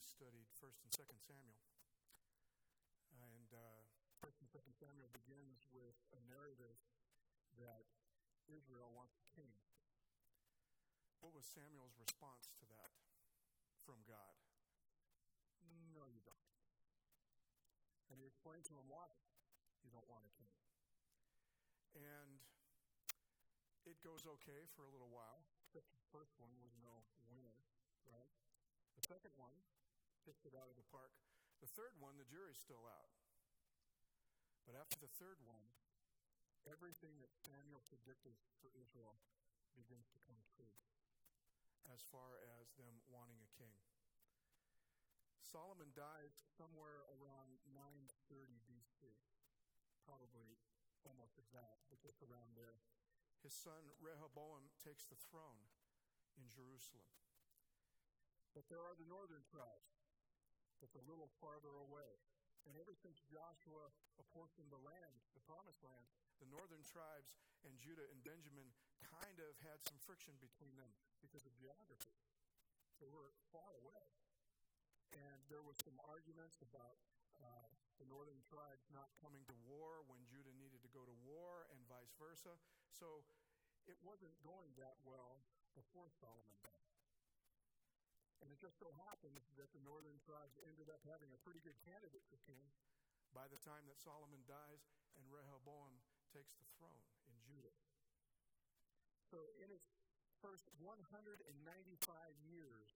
studied 1st and 2nd Samuel. And 1st and 2nd Samuel begins with a narrative that Israel wants a king. What was Samuel's response to that from God? No, you don't. And he explained to him why you don't want a king. And it goes okay for a little while. The first one was no winner, right? The second one hits it out of the park. The third one, the jury's still out. But after the third one, everything that Samuel predicted for Israel begins to come true as far as them wanting a king. Solomon died somewhere around 930 BC, probably almost exact, but just around there. His son Rehoboam takes the throne in Jerusalem. But there are the northern tribes that's a little farther away. And ever since Joshua apportioned the land, the promised land, the northern tribes and Judah and Benjamin kind of had some friction between them because of geography. They were far away. And there were some arguments about the northern tribes not coming to war when Judah needed to go to war and vice versa. So it wasn't going that well before Solomon died. And it just so happened that the northern tribes ended up having a pretty good candidate for king by the time that Solomon dies and Rehoboam takes the throne in Judah. So in its first 195 years,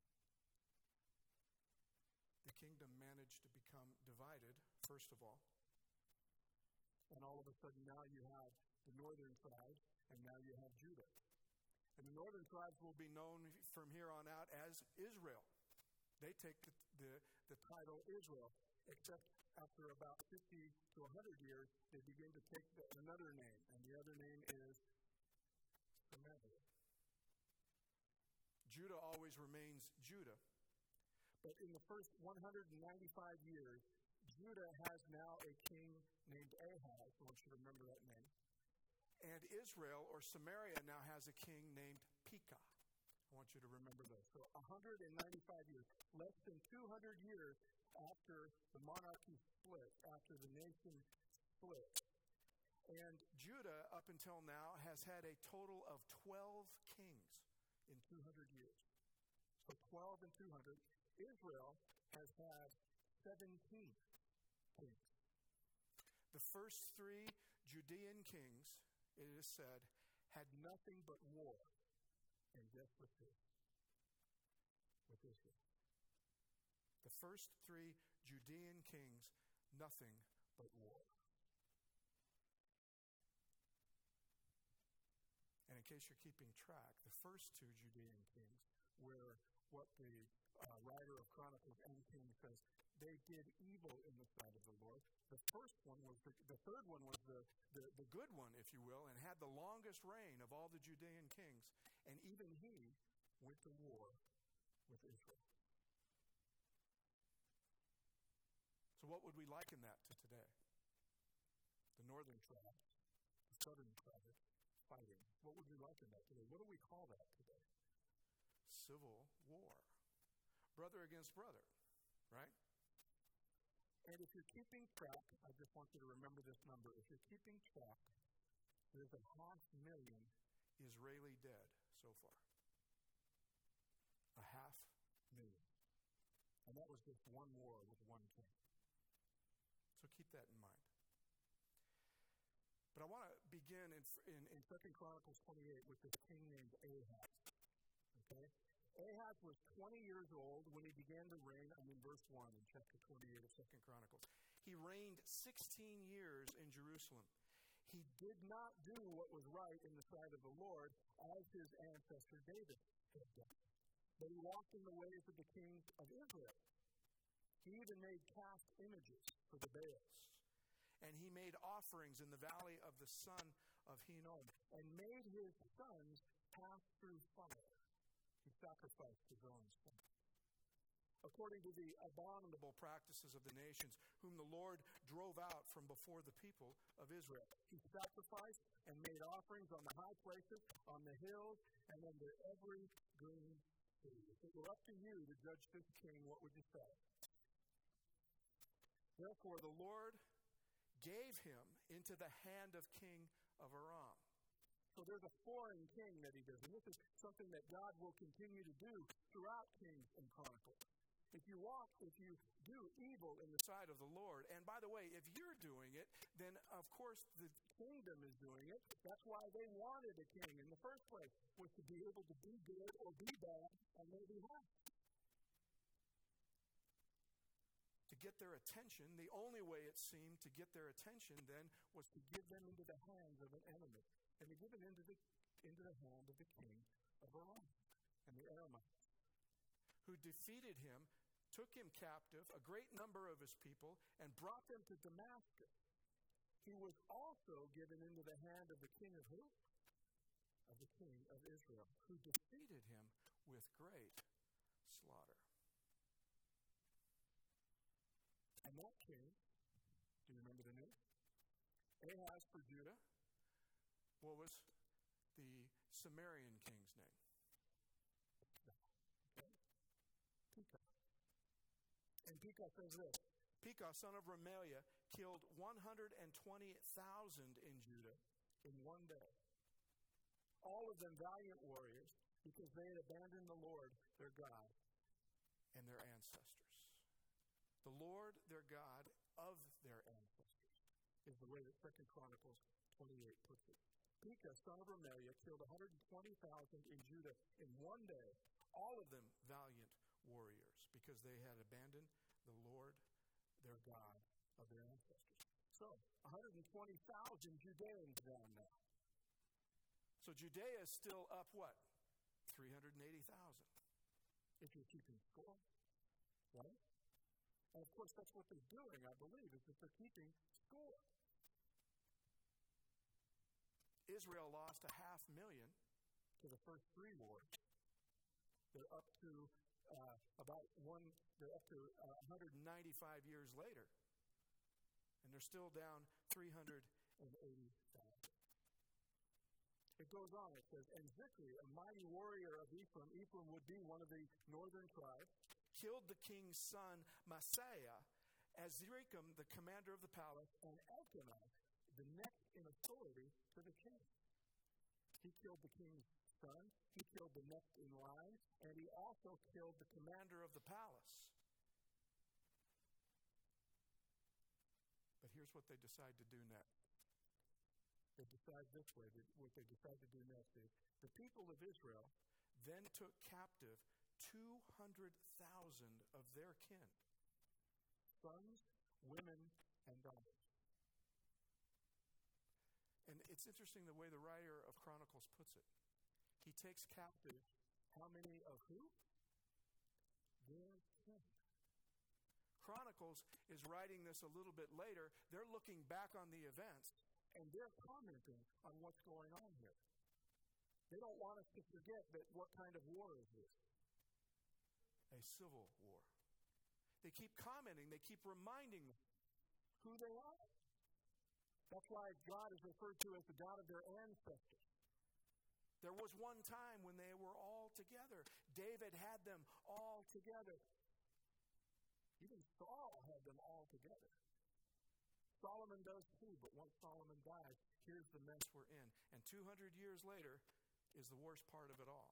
the kingdom managed to become divided, first of all. And all of a sudden now you have the northern tribes, and now you have Judah. And the northern tribes will be known from here on out as Israel. They take the title Israel, except after about 50 to 100 years, they begin to take another name, and the other name is Samaria. Judah always remains Judah. But in the first 195 years, Judah has now a king named Ahaz. I want you to remember that name. And Israel, or Samaria, now has a king named Pekah. I want you to remember those. So 195 years, less than 200 years after the monarchy split, after the nation split. And Judah, up until now, has had a total of 12 kings in 200 years. So 12 and 200. Israel has had 17 kings. The first three Judean kings, it is said, had nothing but war. And guess what? With Israel. The first three Judean kings, nothing but war. And in case you're keeping track, the first two Judean kings were what the writer of Chronicles and Kings says, they did evil in the sight of the Lord. The third one was the good one, if you will, and had the longest reign of all the Judean kings. And even he went to war with Israel. So what would we liken that to today? The northern tribes, the southern tribes fighting. What would we liken that today? What do we call that today? Civil war. Brother against brother, right? And if you're keeping track, I just want you to remember this number. If you're keeping track, there's 500,000 Israeli dead so far. 500,000. And that was just one war with one king. So keep that in mind. But I want to begin in 2 Chronicles 28 with this king named Ahaz. Okay? Ahaz was 20 years old when he began to reign. I'm in verse 1 in chapter 28 of 2 Chronicles. He reigned 16 years in Jerusalem. He did not do what was right in the sight of the Lord as his ancestor David had done. But he walked in the ways of the kings of Israel. He even made cast images for the Baals. And he made offerings in the valley of the son of Hinnom and made his sons pass through fire. He sacrificed his own son. According to the abominable practices of the nations, whom the Lord drove out from before the people of Israel. He sacrificed and made offerings on the high places, on the hills, and under every green to you. If it were up to you to judge this king, what would you say? Therefore, the Lord gave him into the hand of King of Aram. So there's a foreign king that he does. And this is something that God will continue to do throughout Kings and Chronicles. If you do evil in the sight of the Lord, and by the way, if you're doing it, then of course the kingdom is doing it. That's why they wanted a king in the first place, was to be able to be good or be bad on their behalf. To get their attention, the only way it seemed to get their attention then was to give them into the hands of an enemy. And to give it into the hand of the king of Aram and the Aramites, who defeated him, took him captive, a great number of his people, and brought them to Damascus. He was also given into the hand of the king of who? Of the king of Israel, who defeated him with great slaughter. And that king, do you remember the name? Ahaz for Judah. What was the Sumerian king's name? Pekah. And Pekah says this. Pekah, son of Remaliah, killed 120,000 in Judah in one day. All of them valiant warriors, because they had abandoned the Lord, their God, and their ancestors. The Lord, their God, of their ancestors, is the way that 2 Chronicles 28 puts it. Pekah, son of Remaliah, killed 120,000 in Judah in one day, all of them valiant warriors, because they had abandoned the Lord, their God, of their ancestors. So, 120,000 Judeans down now. So Judea is still up what? 380,000. If you're keeping score, right? And of course, that's what they're doing, I believe, is that they're keeping score. Israel lost 500,000 to the first three wars. They're up to they're up to 195 years later, and they're still down 380,000. It goes on. It says, and Zikri, a mighty warrior of Ephraim, Ephraim would be one of the northern tribes, killed the king's son Maaseiah, Azrikam, the commander of the palace, and Elkanah, the next in authority to the king. He killed the king's son, he killed the next in line, and he also killed the commander of the palace. But here's what they decide to do next. They decide this way. What they decide to do next is the people of Israel then took captive 200,000 of their kin, sons, women, and daughters. And it's interesting the way the writer of Chronicles puts it. He takes captive how many of who? Their kin. Chronicles is writing this a little bit later. They're looking back on the events, and they're commenting on what's going on here. They don't want us to forget that what kind of war is this? A civil war. They keep commenting, they keep reminding them who they are. That's why God is referred to as the God of their ancestors. There was one time when they were all together. David had them all together. Even Saul had them all together. Solomon does too, but once Solomon dies, here's the mess we're in. And 200 years later is the worst part of it all.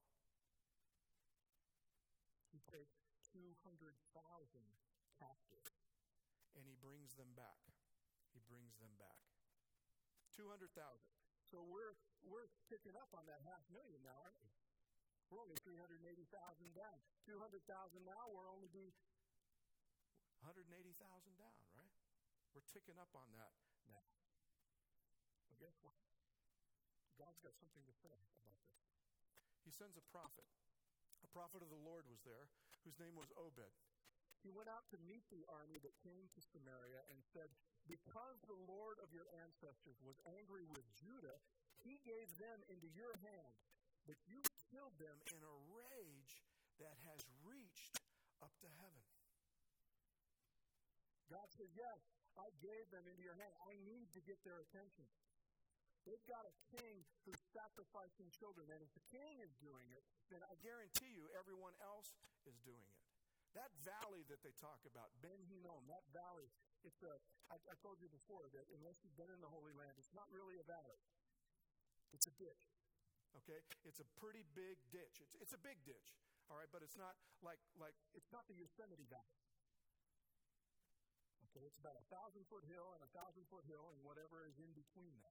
He takes 200,000 captive, and he brings them back. He brings them back. 200,000. So we're picking up on that 500,000 now, aren't we? We're only 380,000 down. 200,000 now, we're only be 180,000 down, right? We're ticking up on that now. But guess what? God's got something to say about this. He sends a prophet. A prophet of the Lord was there, whose name was Obed. He went out to meet the army that came to Samaria and said, because the Lord of your ancestors was angry with Judah, he gave them into your hand, but you killed them in a rage that has reached up to heaven. God said, yes, I gave them into your hand. I need to get their attention. They've got a king who's sacrificing children. And if the king is doing it, then I guarantee you everyone else is doing it. That valley that they talk about, Ben Hinnom, that valley, I told you before that unless you've been in the Holy Land, it's not really a valley. It's a ditch. Okay? It's a pretty big ditch. It's a big ditch. All right, but it's not like it's not the Yosemite Valley. Okay, it's about 1,000-foot hill and 1,000-foot hill and whatever is in between that.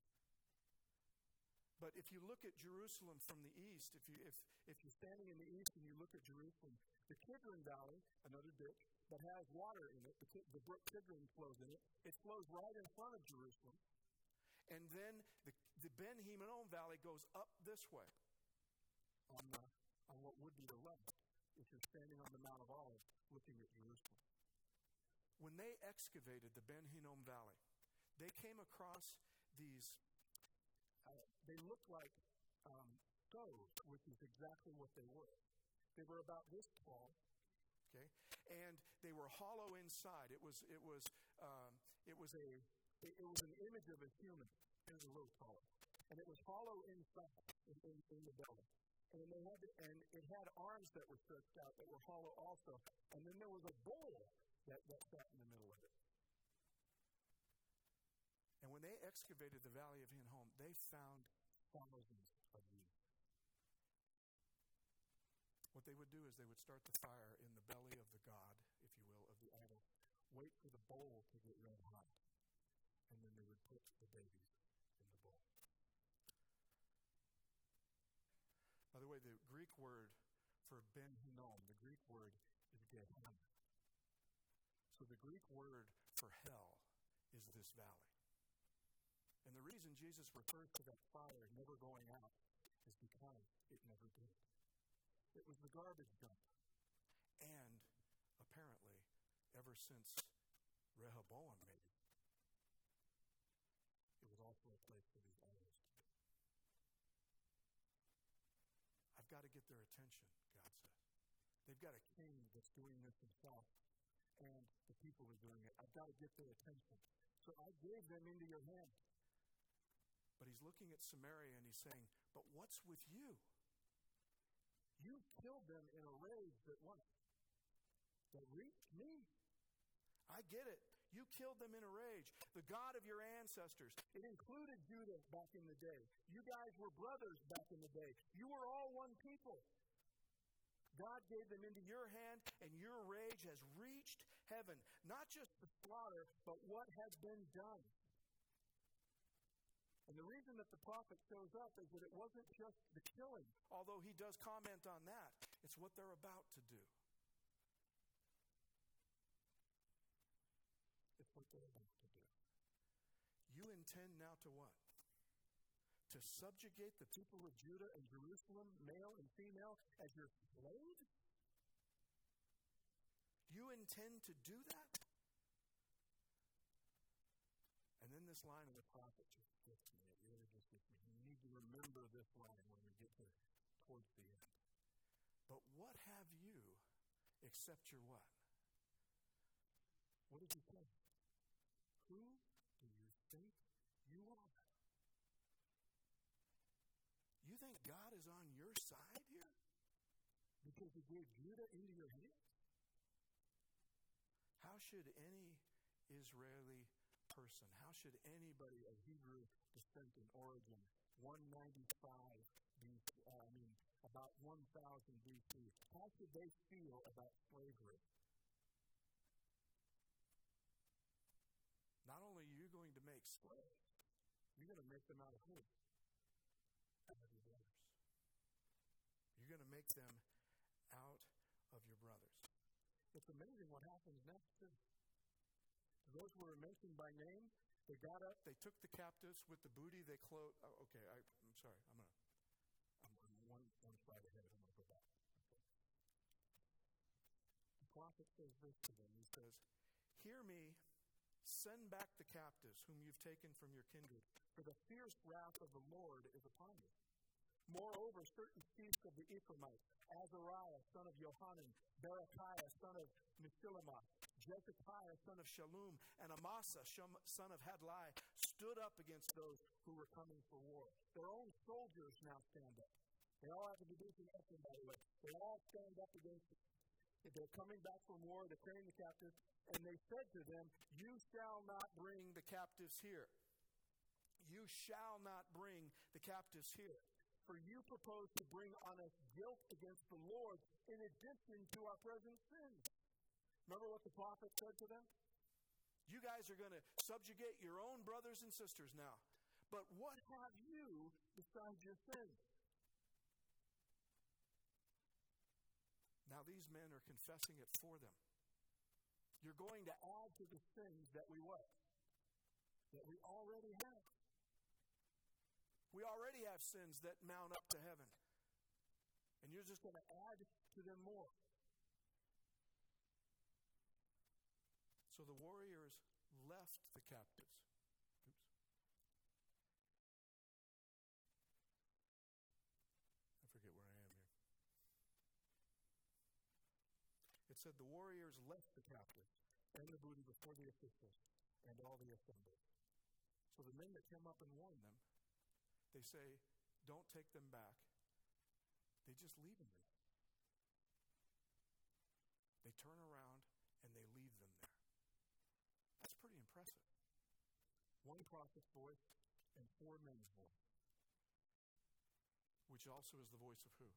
But if you look at Jerusalem from the east, if you're standing in the east and you look at Jerusalem, the Kidron Valley, another ditch, that has water in it, the brook Kidron flows in it. It flows right in front of Jerusalem. And then the Ben Hinnom Valley goes up this way on what would be the left if you're standing on the Mount of Olives looking at Jerusalem. When they excavated the Ben Hinnom Valley, they came across these, they looked like stoves, which is exactly what they were. They were about this tall, okay, and they were hollow inside. It was an image of a human. It was a little taller, and it was hollow inside in the belly. And it had arms that were stretched out that were hollow also. And then there was a bowl that sat in the middle of it. And when they excavated the Valley of Hinnom, they found thousands of these. What they would do is they would start the fire in the belly of the god, if you will, of the idol, wait for the bowl to get red hot, and then they would put the babies in the bowl. By the way, the Greek word for Ben Hinnom, the Greek word is Gehenna. So the Greek word for hell is this valley. And the reason Jesus refers to that fire never going out is because it never did. It was the garbage dump. And apparently, ever since Rehoboam made it, it was also a place for these idols to be. I've got to get their attention, God says. They've got a king that's doing this himself, and the people are doing it. I've got to get their attention. So I gave them into your hand. But he's looking at Samaria and he's saying, but what's with you? You killed them in a rage that what? That reached me. I get it. You killed them in a rage. The God of your ancestors. It included Judah back in the day. You guys were brothers back in the day. You were all one people. God gave them into your hand, and your rage has reached heaven. Not just the slaughter, but what has been done. And the reason that the prophet shows up is that it wasn't just the killing, although he does comment on that. It's what they're about to do. It's what they're about to do. You intend now to what? To subjugate the people of Judah and Jerusalem, male and female, as your slave? You intend to do that? And then this line of the prophet just gets me. It really just gets me. You need to remember this line when we get towards the end. But what have you except your what? What did he say? Who do you think you are? You think God is on your side here? Because he gave Judah into your hands? How should any Israeli person, how should anybody of Hebrew descent and origin, 195 BC, about 1000 BC, how should they feel about slavery? Not only are you going to make slaves, you're going to make them out of who? Out of your brothers. You're going to make them out of your brothers. It's amazing what happens next, too. Those who were mentioned by name, they got up, they took the captives with the booty, they clothed. Oh, okay, I'm sorry. I'm one slide ahead. I'm going to go back. Okay. The prophet says this to them. He says, hear me, send back the captives whom you've taken from your kindred, for the fierce wrath of the Lord is upon you. Moreover, certain chiefs of the Ephraimites, Azariah, son of Johanan, Berechiah, son of Meshillemoth, Jezekiah, son of Shallum, and Amasa, son of Hadlai, stood up against those who were coming for war. Their own soldiers now stand up. They all have to be decent action, by the way. They all stand up against it. They're coming back from war, they're carrying the captives, and they said to them, you shall not bring the captives here. You shall not bring the captives here. For you propose to bring on us guilt against the Lord in addition to our present sins. Remember what the prophet said to them? You guys are going to subjugate your own brothers and sisters now. But what have you besides your sins? Now these men are confessing it for them. You're going to add to the sins that we what? That we already have. We already have sins that mount up to heaven. And you're just going to add to them more. So the warriors left the captives. Oops. I forget where I am here. It said the warriors left the captives and the booty before the officials and all the assembled. So the men that came up and warned them, they say, don't take them back. They just leave them there. They turn around and they leave them there. That's pretty impressive. One prophet's voice and 4 men's voice, which also is the voice of who?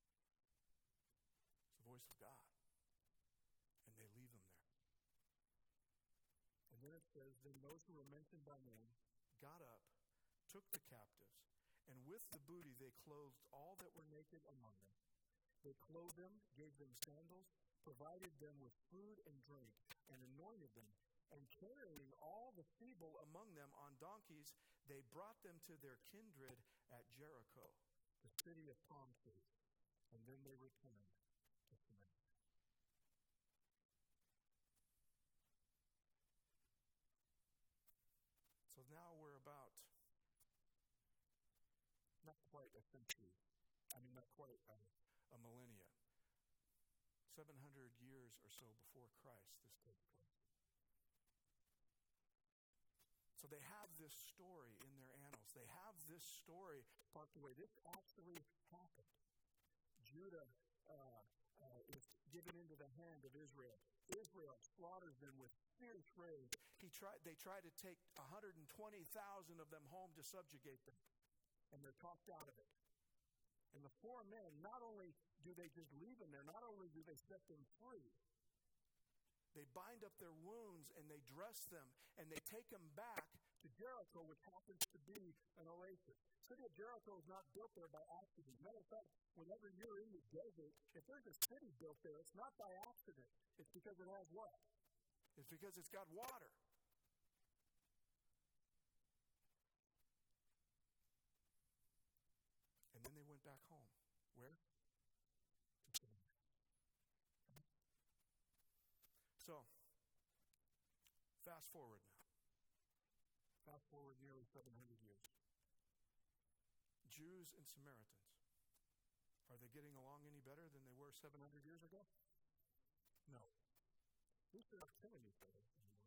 It's the voice of God. And they leave them there. And then it says, then those who were mentioned by name got up, took the captives, and with the booty they clothed all that were naked among them. They clothed them, gave them sandals, provided them with food and drink, and anointed them. And carrying all the feeble among them on donkeys, they brought them to their kindred at Jericho, the city of palm trees. And then they returned to Samaria. So now we're about not quite a century, not quite a millennia. 700 years or so before Christ, this takes place. So they have this story in their annals. They have this story tucked away. This actually happened. Judah is given into the hand of Israel. Israel slaughters them with fierce rage. They try to take 120,000 of them home to subjugate them. And they're talked out of it. And the 4 men, not only do they just leave them there, not only do they set them free, they bind up their wounds and they dress them and they take them back to Jericho, which happens to be an oasis. The city of Jericho is not built there by accident. Matter of fact, whenever you're in the desert, if there's a city built there, it's not by accident. It's because it has what? It's because it's got water. And then they went back home. Where? To Samaria. So, fast forward now. Fast forward nearly 700 years. Jews and Samaritans, are they getting along any better than they were 700 years ago? No. At least they're not killing each other anymore.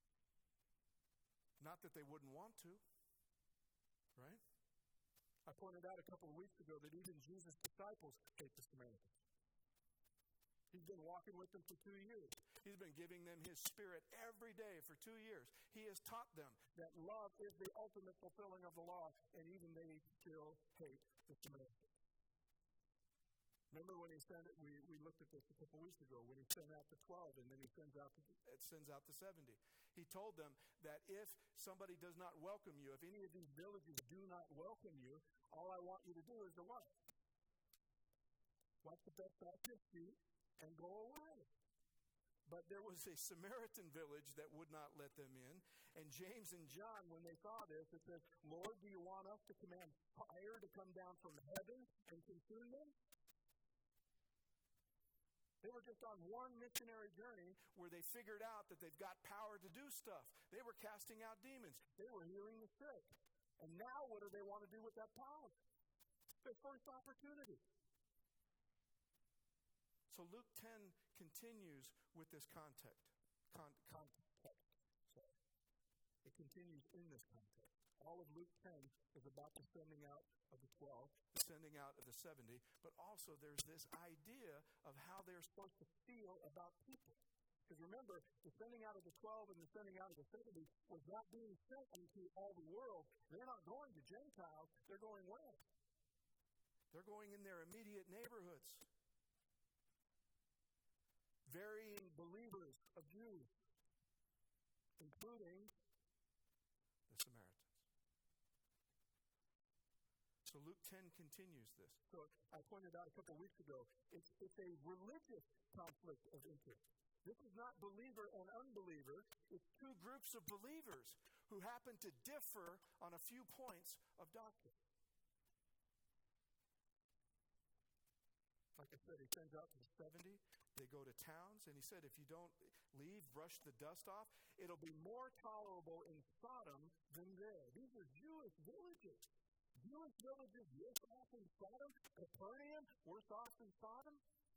Not that they wouldn't want to, right? I pointed out a couple of weeks ago that even Jesus' disciples hate the Samaritans. He's been walking with them for 2 years. He's been giving them His Spirit every day for 2 years. He has taught them that love is the ultimate fulfilling of the law, and even they still hate the Samaritans. Remember when He sent it? We looked at this a couple weeks ago, when He sent out the 12, and then He sends out the 70. He told them that if somebody does not welcome you, if any of these villages do not welcome you, all I want you to do is to what? Wipe the dust off your feet and go away. But there was a Samaritan village that would not let them in. And James and John, when they saw this, it says, Lord, do you want us to command fire to come down from heaven and consume them? They were just on one missionary journey where they figured out that they've got power to do stuff. They were casting out demons. They were healing the sick. And now what do they want to do with that power? Their first opportunity. So Luke 10 continues with this context. It continues in this context. All of Luke 10 is about the sending out of the 12, the sending out of the 70, but also there's this idea of how they're supposed to feel about people. Because remember, the sending out of the 12 and the sending out of the 70 was not being sent into all the world. They're not going to Gentiles. They're going where? They're going in their immediate neighborhoods. Varying believers of Jews, including the Samaritans. So Luke 10 continues this. So I pointed out a couple weeks ago, it's a religious conflict of interest. This is not believer and unbeliever. It's two groups of believers who happen to differ on a few points of doctrine. Like I said, he sends out to the 70. They go to towns, and he said, if you don't leave, brush the dust off, it'll be more tolerable in Sodom than there. These are Jewish villages. Jewish villages worse off than Sodom. Capernaum, worse off than Sodom.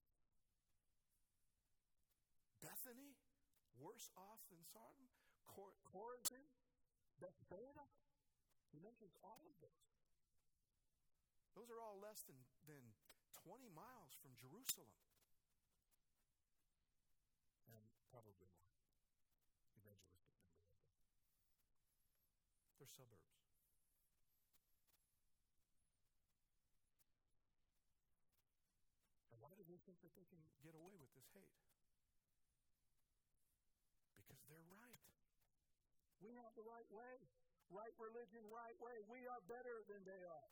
Bethany, worse off than Sodom. Chorazin, Bethsaida. He mentions all of those. Those are all less than 20 miles from Jerusalem. And probably more. Evangelistic number of them. They're suburbs. And why do they think that they can get away with this hate? Because they're right. We have the right way. Right religion, right way. We are better than they are.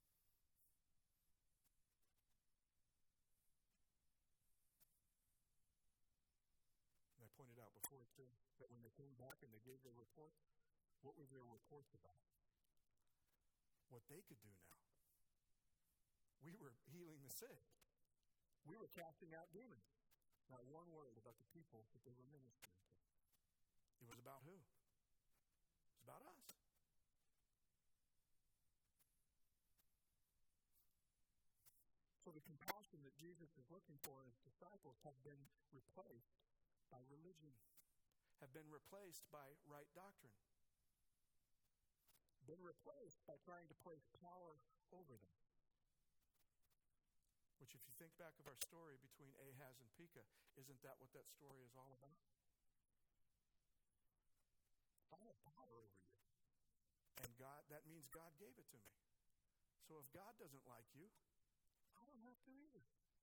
And I pointed out before too that when they came back and they gave their reports, what were their reports about? What they could do now. We were healing the sick. We were casting out demons. Not one word about the people that they were ministering to. It was about who? It was about us. So the compassion that Jesus is looking for in his disciples have been replaced by religion, have been replaced by right doctrine, been replaced by trying to place power over them. Which, if you think back of our story between Ahaz and Pekah, isn't that what that story is all about? I have power over you. And God, that means God gave it to me. So if God doesn't like you, I don't have to either.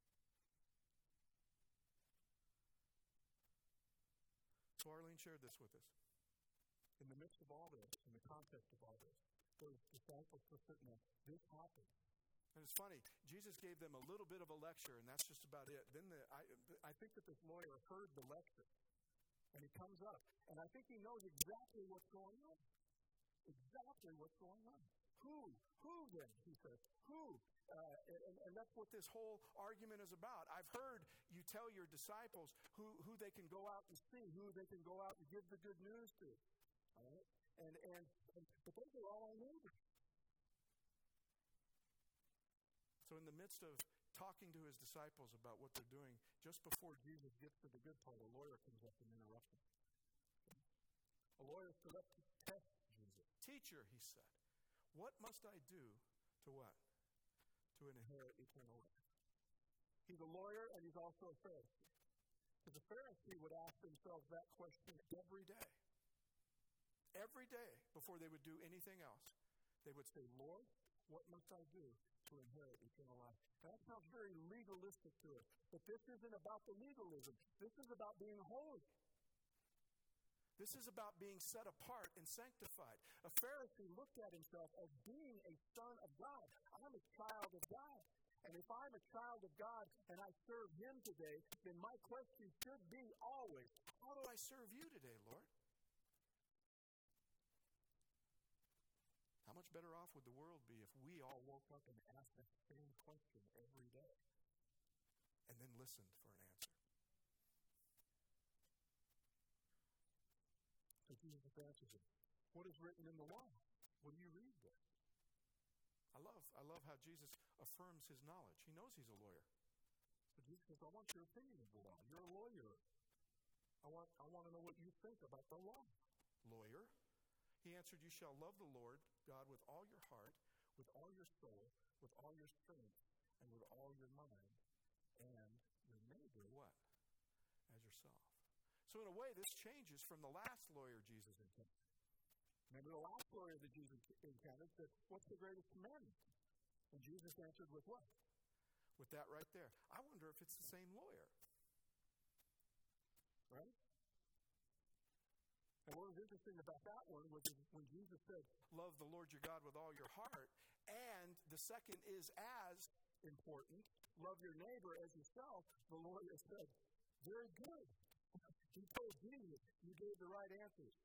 So Arlene shared this with us. In the midst of all this, in the context of all this, those disciples were sitting there, this happened. And it's funny, Jesus gave them a little bit of a lecture, and that's just about it. Then I think that this lawyer heard the lecture, and he comes up, and I think he knows exactly what's going on. Exactly what's going on. Who then, he says, who? And that's what this whole argument is about. I've heard you tell your disciples who they can go out and see, who they can go out and give the good news to. All right? But those are all our neighbors. So in the midst of talking to his disciples about what they're doing, just before Jesus gets to the good part, a lawyer comes up and interrupts him. A lawyer stood up to test Jesus. Teacher, he said, what must I do to what? To inherit eternal life. He's a lawyer and he's also a Pharisee. Because a Pharisee would ask themselves that question every day. Every day before they would do anything else. They would say, Lord, what must I do to inherit eternal life? That sounds very legalistic to us. But this isn't about the legalism. This is about being holy. This is about being set apart and sanctified. A Pharisee looked at himself as being a son of God. I'm a child of God. And if I'm a child of God and I serve him today, then my question should be always, how do I serve you today, Lord? How much better off would the world be if we all woke up and asked that same question every day and then listened for an answer? So Jesus answers him. What is written in the law? What do you read there? I love how Jesus affirms his knowledge. He knows he's a lawyer. So Jesus says, I want your opinion of the law. You're a lawyer. I want to know what you think about the law. Lawyer, He answered, "You shall love the Lord God with all your heart, with all your soul, with all your strength, and with all your mind, and your neighbor," what? As yourself. So in a way, this changes from the last lawyer Jesus encountered. Remember the last lawyer that Jesus encountered said, "What's the greatest commandment?" And Jesus answered with what? With that right there. I wonder if it's the same lawyer. Right? And what was interesting about that one was when Jesus said, "Love the Lord your God with all your heart," and the second is as important, "Love your neighbor as yourself," the lawyer said, "Very good." He told Jesus, "You gave the right answers."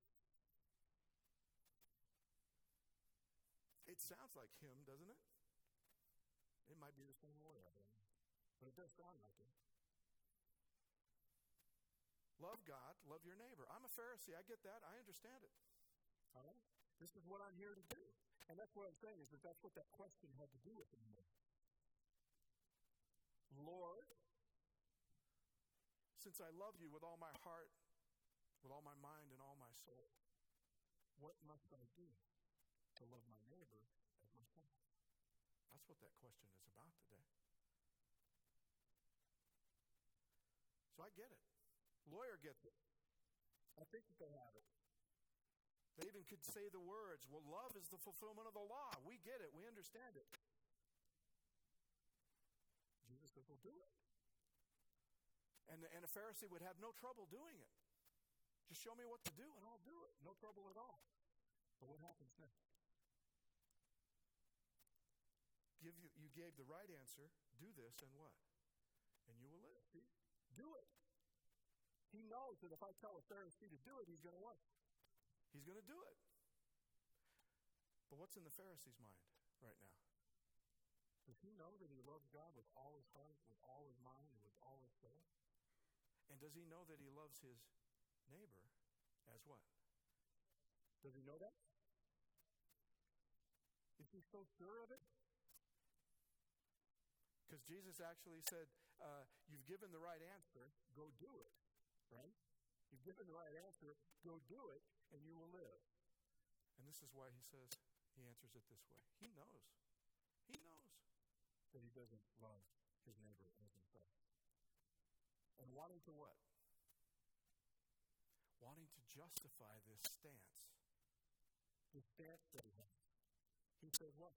It sounds like him, doesn't it? It might be the same lawyer, I don't know. But it does sound like him. Love God, love your neighbor. I'm a Pharisee. I get that. I understand it. All right? This is what I'm here to do. And that's what I'm saying, is that that's what that question had to do with him. Lord, since I love you with all my heart, with all my mind, and all my soul, what must I do to love my neighbor as myself? That's what that question is about today. So I get it. Lawyer gets it. I think that they have it. They even could say the words, "Well, love is the fulfillment of the law." We get it. We understand it. Jesus says, "Well, do it." And a Pharisee would have no trouble doing it. Just show me what to do and I'll do it. No trouble at all. But what happens next? You gave the right answer. Do this and what? And you will live. See? Do it. He knows that if I tell a Pharisee to do it, he's going to what? He's going to do it. But what's in the Pharisee's mind right now? Does he know that he loves God with all his heart, with all his mind, and with all his soul? And does he know that he loves his neighbor as what? Does he know that? Is he so sure of it? Because Jesus actually said, "You've given the right answer, go do it." Right? You've given the right answer, go do it, and you will live. And this is why he says, he answers it this way. He knows. He knows that he doesn't love his neighbor as himself. And wanting to what? Wanting to justify this stance. The stance that he has. He says what?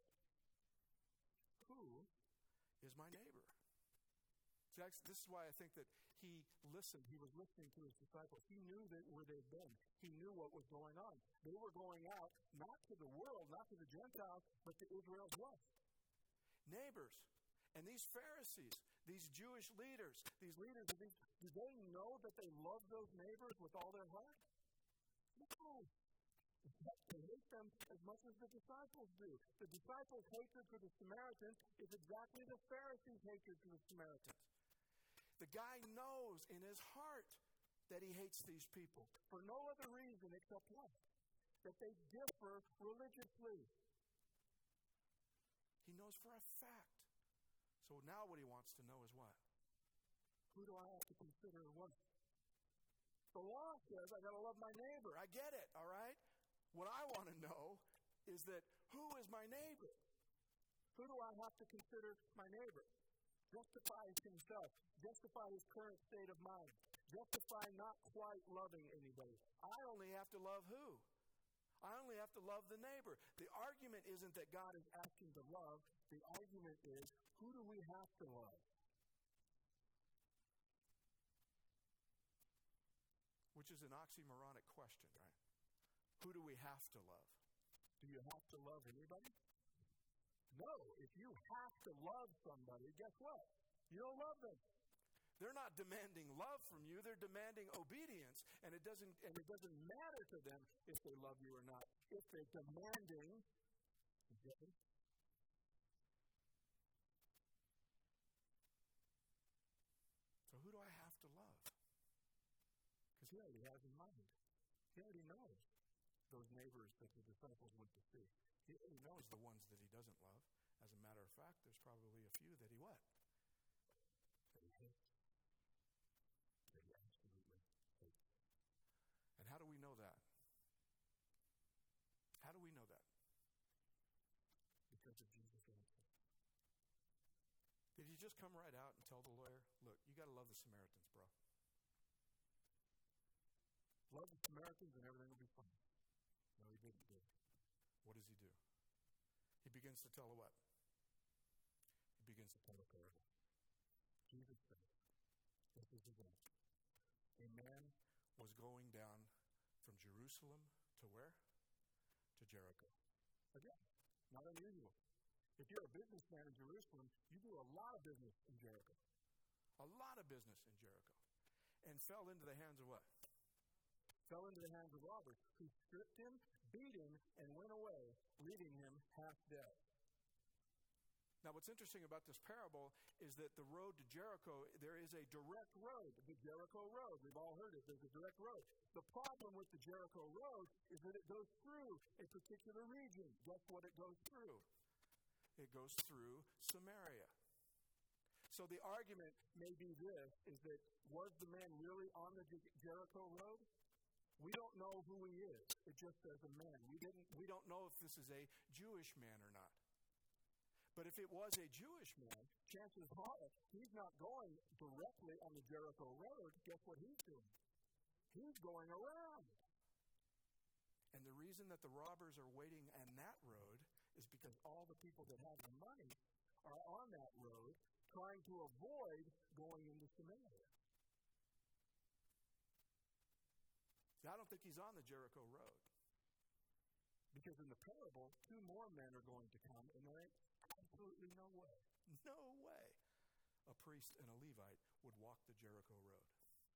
Who is my neighbor? See, this is why I think that he listened. He was listening to his disciples. He knew where they'd been. He knew what was going on. They were going out, not to the world, not to the Gentiles, but to Israel's what? Neighbors. And these Pharisees, these Jewish leaders, these leaders, do they know that they love those neighbors with all their heart? No. They hate them as much as the disciples do. The disciples' hatred for the Samaritans is exactly the Pharisees' hatred for the Samaritans. The guy knows in his heart that he hates these people for no other reason except what? That they differ religiously. He knows for a fact. So now what he wants to know is what? Who do I have to consider what? The law says I got to love my neighbor. I get it, all right? What I want to know is that who is my neighbor? Who do I have to consider my neighbor? Justifies himself. Justify his current state of mind. Justify not quite loving anybody. I only have to love who? I only have to love the neighbor. The argument isn't that God is asking to love. The argument is, who do we have to love? Which is an oxymoronic question, right? Who do we have to love? Do you have to love anybody? No. If you have to love somebody, guess what? You don't love them. They're not demanding love from you. They're demanding obedience. And it doesn't matter to them if they love you or not. If they're demanding, so who do I have to love? Because he already has in mind. He already knows those neighbors that the disciples went to see. He already knows the ones that he doesn't love. As a matter of fact, there's probably a few that he what? That he hates. That he absolutely hates. And how do we know that? just come right out and tell the lawyer, look, you got to love the Samaritans, bro. Love the Samaritans and everything will be fine. No, he didn't do it. What does he do? He begins to tell her what? He begins to tell a parable. Jesus said, this is the event. A man was going down from Jerusalem to where? To Jericho. Again, not unusual. If you're a businessman in Jerusalem, you do a lot of business in Jericho. A lot of business in Jericho. And fell into the hands of what? Fell into the hands of robbers who stripped him, beat him, and went away, leaving him half dead. Now, what's interesting about this parable is that the road to Jericho, there is a direct road, the Jericho Road. We've all heard it. There's a direct road. The problem with the Jericho Road is that it goes through a particular region. Guess what it goes through? It goes through Samaria. So the argument may be this, is that was the man really on the Jericho Road? We don't know who he is. It just says a man. We don't know if this is a Jewish man or not. But if it was a Jewish man, chances are he's not going directly on the Jericho Road. Guess what he's doing? He's going around. And the reason that the robbers are waiting on that road is because all the people that have the money are on that road trying to avoid going into Samaria. See, I don't think he's on the Jericho Road. Because in the parable, 2 more men are going to come, and there ain't absolutely no way a priest and a Levite would walk the Jericho Road.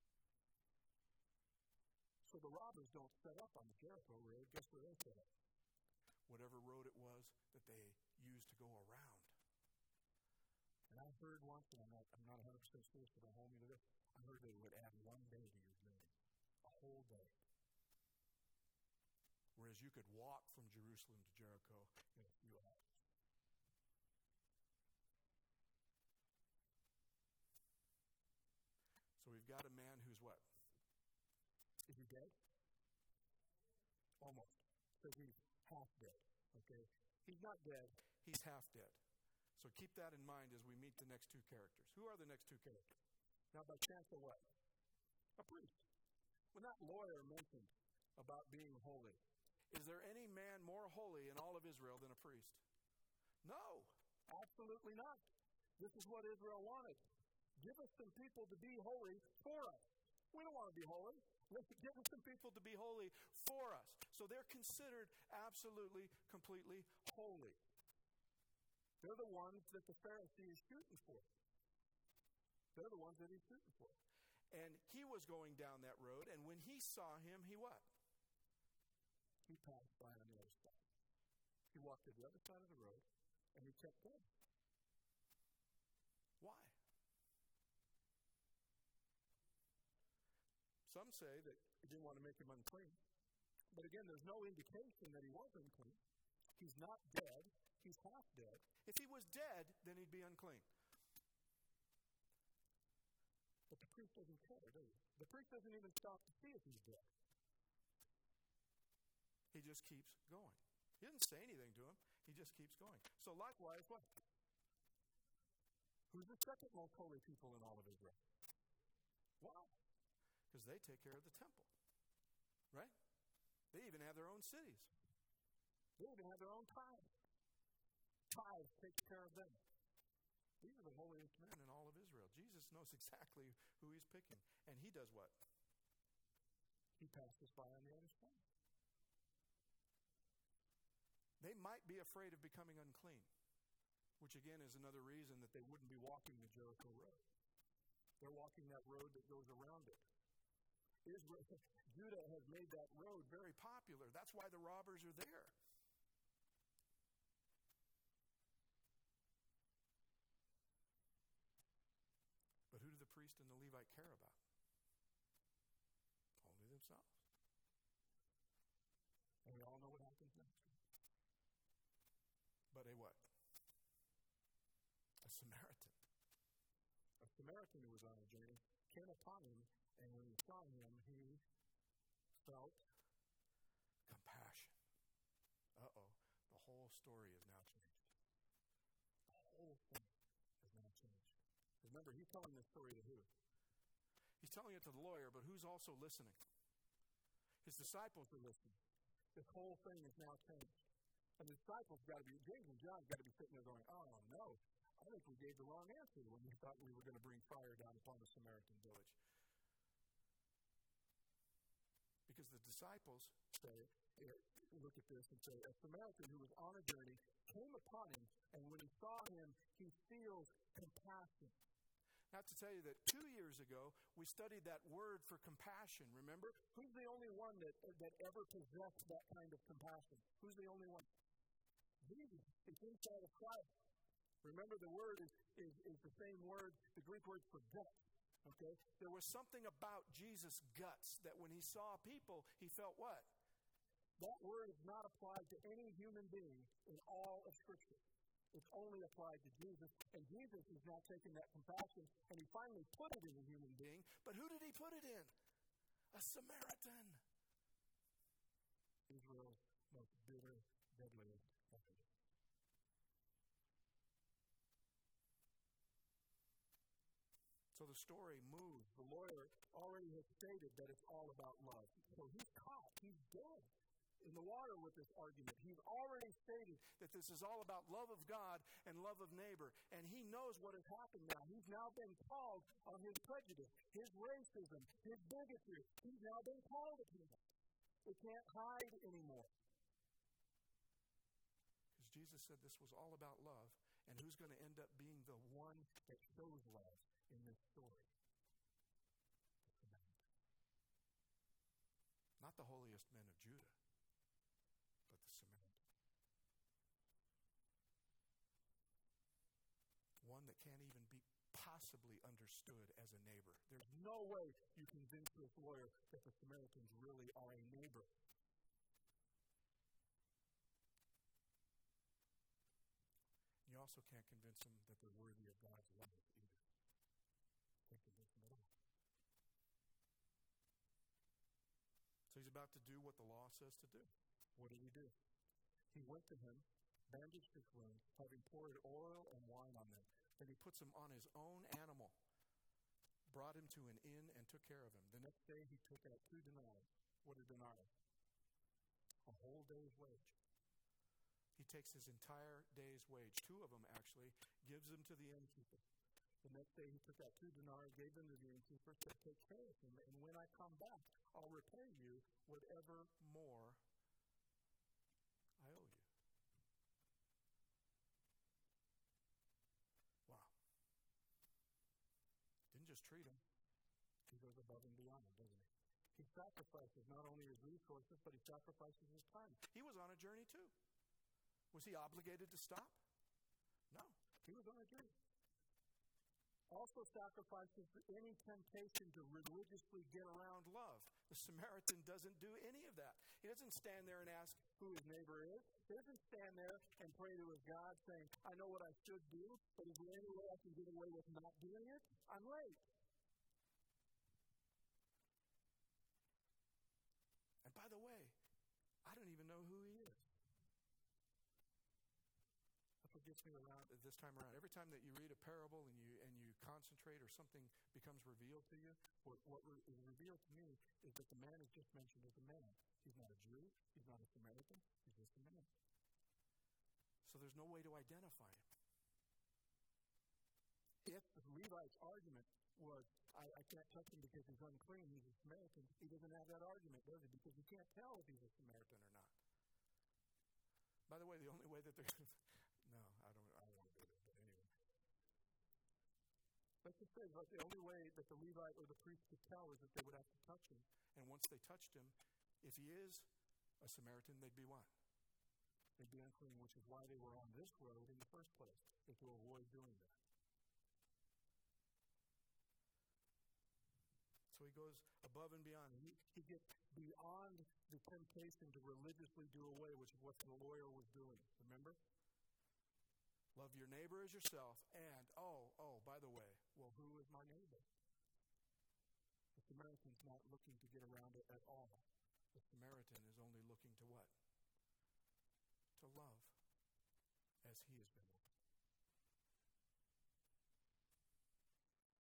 So the robbers don't set up on the Jericho Road. Guess where they set up? Whatever road it was that they used to go around. And I heard once, and I'm not 100% sure, so don't hold me to this, I heard they would add 1 day to your journey. A whole day. Whereas you could walk from Jerusalem to Jericho in a few hours. So we've got a man who's what? Is he dead? Almost. So he's half dead. Okay? He's not dead. He's half dead. So keep that in mind as we meet the next 2 characters. Who are the next 2 characters? Now, by chance of what? A priest. When that lawyer mentioned about being holy, is there any man more holy in all of Israel than a priest? No, absolutely not. This is what Israel wanted. Give us some people to be holy for us. We don't want to be holy. Give us some people to be holy for us. So they're considered absolutely, completely holy. They're the ones that the Pharisee is shooting for. They're the ones that he's shooting for. And he was going down that road, and when he saw him, he what? He passed by on the other side. He walked to the other side of the road, and he kept going. Why? Some say that he didn't want to make him unclean. But again, there's no indication that he was unclean. He's not dead. He's half dead. If he was dead, then he'd be unclean. But the priest doesn't care, does he? The priest doesn't even stop to see if he's dead. He just keeps going. He doesn't say anything to him. He just keeps going. So likewise, what? Who's the second most holy people in all of Israel? Why? Because they take care of the temple. Right? They even have their own cities. They even have their own tithe. Tithe takes care of them. These are the holiest men in all of Israel. Jesus knows exactly who he's picking. And he does what? He passes by on the other side. They might be afraid of becoming unclean, which again is another reason that they wouldn't be walking the Jericho Road. They're walking that road that goes around it. Judah has made that road very popular. That's why the robbers are there. But who do the priest and the Levite care about? Only themselves. And we all know what happens next. But a what? A Samaritan. A Samaritan who was on a journey came upon him, and when he saw him, he felt compassion. Uh-oh. The whole story is now changed. The whole thing is now changed. telling this story to who? He's telling it to the lawyer, but who's also listening? His disciples are listening. This whole thing is now changed. And the disciples James and John got to be sitting there going, oh no, I think we gave the wrong answer when we thought we were going to bring fire down upon the Samaritan village. Because the disciples say, look at this and say, a Samaritan who was on a journey came upon him, and when he saw him, he feels compassion. Now, to tell you that 2 years ago, we studied that word for compassion, remember? Who's the only one that ever possessed that kind of compassion? Who's the only one? Jesus. It's inside of Christ. Remember, the word is the same word, the Greek word for guts. Okay? There was something about Jesus' guts that when he saw people, he felt what? That word is not applied to any human being in all of Scripture. It's only applied to Jesus. And Jesus is now taking that compassion, and he finally put it in a human being. But who did he put it in? A Samaritan. Israel's most bitter, deadliest enemy. So the story moves. The lawyer already has stated that it's all about love. So he's caught. He's dead in the water with this argument. He's already stated that this is all about love of God and love of neighbor. And he knows what has happened now. He's now been called on his prejudice, his racism, his bigotry. He's now been called upon. He can't hide anymore. Because Jesus said this was all about love. And who's going to end up being the one that shows love in this story? Not the holiest men of Judah, but the Samaritan. One that can't even be possibly understood as a neighbor. There's no way you convince this lawyer that the Samaritans really are a neighbor. You also can't convince them that they're worthy of God's love either. Can't convince them at all. So he's about to do what the law says to do. What did he do? He went to him, bandaged his wounds, having poured oil and wine on them. Then he puts him on his own animal, brought him to an inn, and took care of him. The next day he took out 2 denarii. What are denarii? A whole day's wage. He takes his entire day's wage, 2 of them actually, gives them to the innkeeper. The next day he took out 2 denarii, gave them to the innkeeper, said, take care of him, and when I come back, I'll repay you whatever more I owe you. Wow. Didn't just treat him. He goes above and beyond, doesn't he? He sacrifices not only his resources, but he sacrifices his time. He was on a journey too. Was he obligated to stop? No. He was on a journey. Also sacrifices any temptation to religiously get around love. The Samaritan doesn't do any of that. He doesn't stand there and ask who his neighbor is. He doesn't stand there and pray to his God saying, I know what I should do, but is there any way I can get away with not doing it? I'm late. And by the way, I don't even know who he is. That's what gets me around this time around. Every time that you read a parable and you concentrate or something becomes revealed to you, what is revealed to me is that the man is just mentioned as a man. He's not a Jew. He's not a Samaritan. He's just a man. So there's no way to identify him. If the Levite's argument was, I can't touch him because he's unclean, he's a Samaritan, he doesn't have that argument, does he? Because you can't tell if he's a Samaritan or not. By the way, the only way that they're going to... No, I don't want to do that, but anyway. Let's just say, like, the only way that the Levite or the priest could tell is that they would have to touch him. And once they touched him, if he is a Samaritan, they'd be what? They'd be unclean, which is why they were on this road in the first place, is to avoid doing that. So he goes above and beyond. He gets beyond the temptation to religiously do away, which is what the lawyer was doing. Remember? Love your neighbor as yourself. And, by the way, well, who is my neighbor? The Samaritan's not looking to get around it at all. The Samaritan is only looking to what? To love as he has been loved.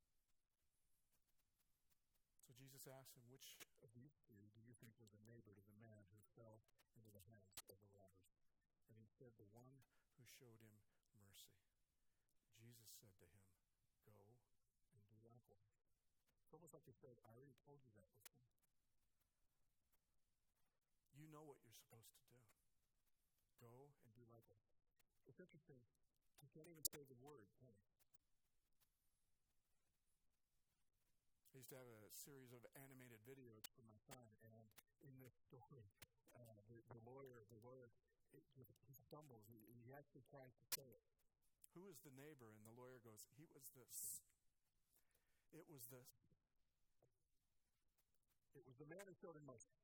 Jesus asked him, which of these three do you think was a neighbor to the man who fell into the hands of the robbers? And he said, the one who showed him mercy. Jesus said to him, go and do likewise. It's almost like he said, I already told you that before. You know what you're supposed to do. Go and do likewise. It's interesting. You can't even say the word, can you? I used to have a series of animated videos for my son, and in this story, the lawyer, he stumbles. He actually tries to say it. Who is the neighbor? And the lawyer goes, he was this. It was this. It was the man who showed him mercy.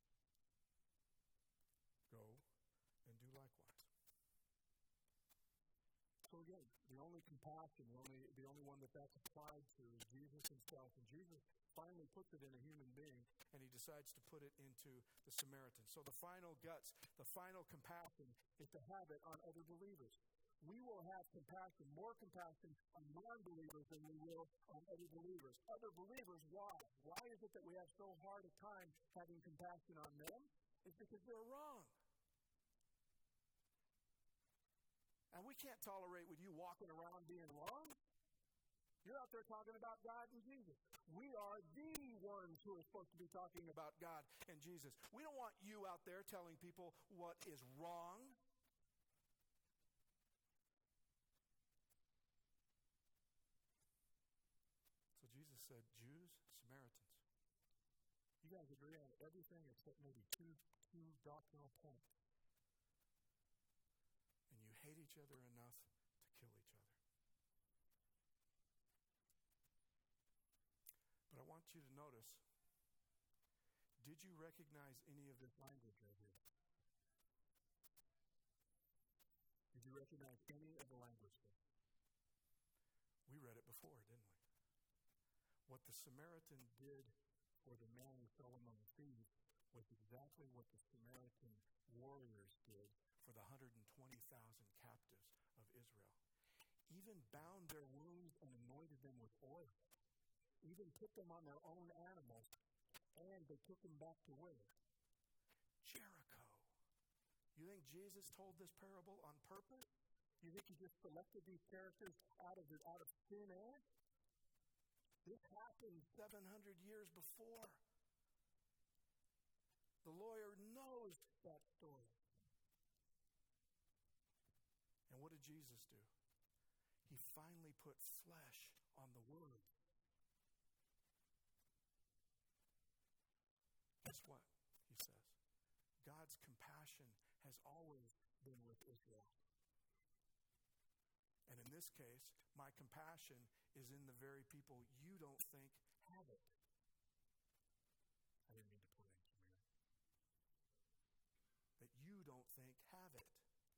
Go and do likewise. So again, the only compassion, the only one that's applied to is Jesus himself. And Jesus finally puts it in a human being, and he decides to put it into the Samaritan. So the final guts, the final compassion is to have it on other believers. We will have compassion, more compassion on non-believers than we will on other believers. Other believers, why? Why is it that we have so hard a time having compassion on them? It's because they're wrong. And we can't tolerate with you walking around being wrong. You're out there talking about God and Jesus. We are the ones who are supposed to be talking about God and Jesus. We don't want you out there telling people what is wrong. So Jesus said, Jews, Samaritans, you guys agree on everything except maybe two doctrinal points. And you hate each other enough to kill each other. But I want you to notice, did you recognize any of this language right here? Did you recognize any of the language there? We read it before, didn't we? What the Samaritan did for the man who fell among thieves was exactly what the Samaritan warriors did for the 120,000 captives of Israel. Even bound their wounds and anointed them with oil. Even put them on their own animals, and they took them back to where? Jericho. You think Jesus told this parable on purpose? You think he just selected these characters out of thin air? This happened 700 years before. The lawyer knows that story. And what did Jesus do? He finally put flesh on the word. Guess what? He says. God's compassion has always been with Israel. And in this case, my compassion is in the very people you don't think have it. I didn't mean to put in Samaritan. That you don't think have it.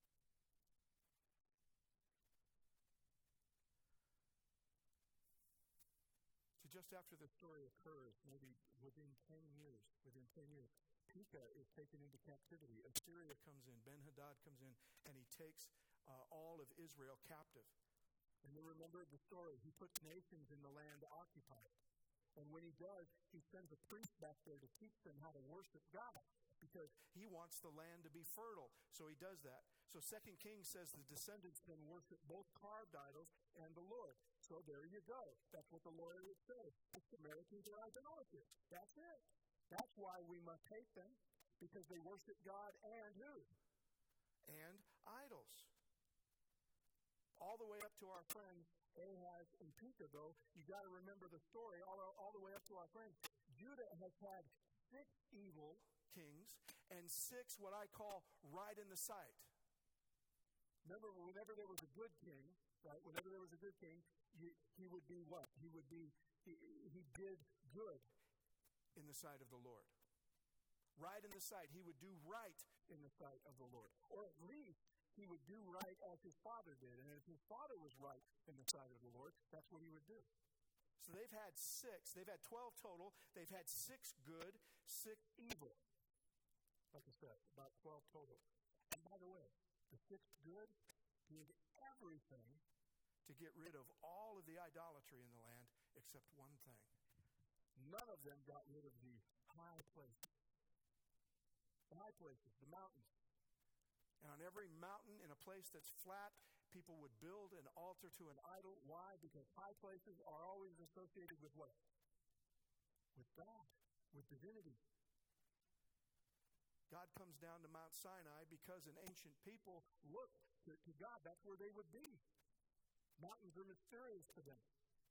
See, just after the story occurs, maybe within 10 years, Pekah is taken into captivity. Assyria comes in, Ben-Hadad comes in, and he takes all of Israel captive. And you remember the story. He puts nations in the land to occupy it. And when he does, he sends a priest back there to teach them how to worship God, because he wants the land to be fertile. So he does that. So 2 Kings says the descendants then worship both carved idols and the Lord. So there you go. That's what the lawyer would say. The Samaritans are idolaters. That's it. That's why we must hate them, because they worship God and who? And idols. All the way up to our friends Ahaz and Pekah, though, you got to remember the story. All the way up to our friends, Judah has had 6 evil kings and 6 what I call right in the sight. Remember, whenever there was a good king, right? Whenever there was a good king, he would be what? He did good in the sight of the Lord. Right in the sight. He would do right in the sight of the Lord. Or at least he would do right as his father did. And as his father was right in the sight of the Lord, that's what he would do. So they've had 6. They've had 12 total. They've had 6 good, 6 evil. Like I said, about 12 total. And by the way, the 6 good did everything to get rid of all of the idolatry in the land except one thing. none of them got rid of the high places. The high places, the mountains. And on every mountain in a place that's flat, people would build an altar to an idol. Why? Because high places are always associated with what? With God, with divinity. God comes down to Mount Sinai because an ancient people looked to God. That's where they would be. Mountains are mysterious to them.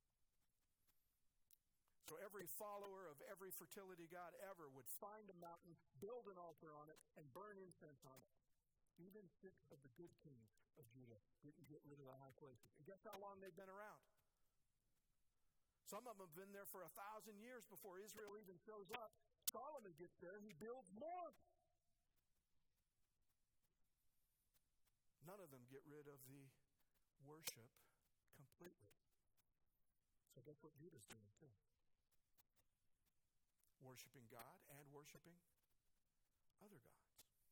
So every follower of every fertility god ever would find a mountain, build an altar on it, and burn incense on it. Even 6 of the good kings of Judah didn't get rid of the high places. And guess how long they've been around? Some of them have been there for 1,000 years before Israel even shows up. Solomon gets there, he builds more. None of them get rid of the worship completely. So that's what Judah's doing too. Worshiping God and worshiping other gods.